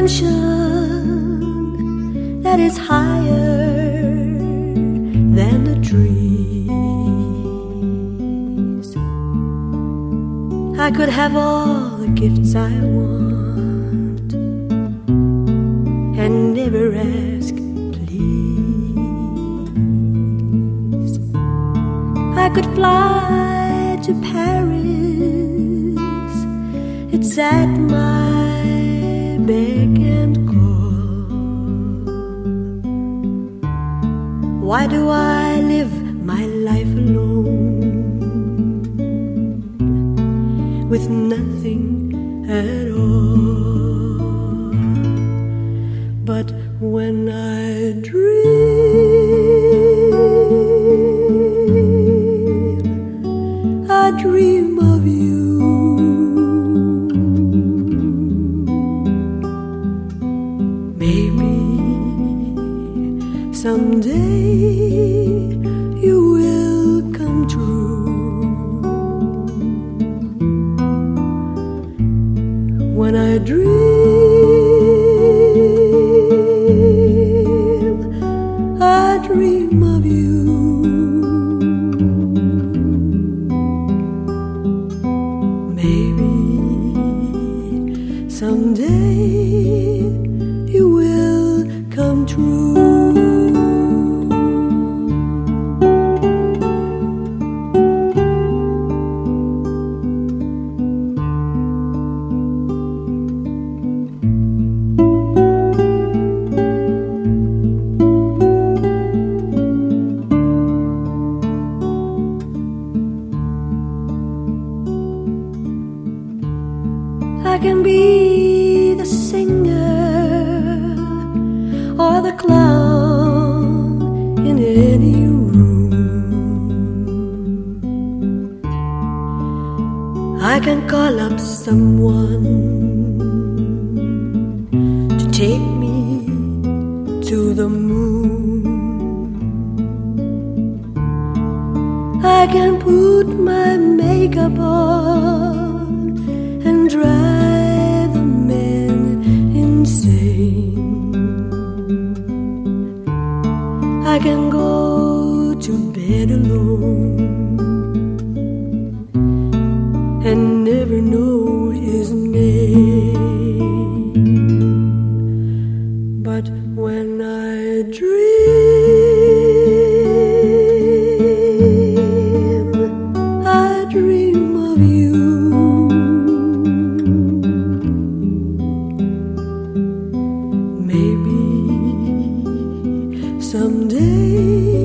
dimension that is higher than the trees. I could have all the gifts I want and never ask please. I could fly to Paris, it's at my beck and call. Why do I live my life alone with nothing at all? But when I dream of you. Maybe someday you will come true. When I dream of you. Maybe someday you will come true. I can be the singer or the clown in any room. I can call up someone to take me to the moon. I can put my makeup on and drive the men insane. I can go to bed alone and never know his name. But when I dream of you. Maybe someday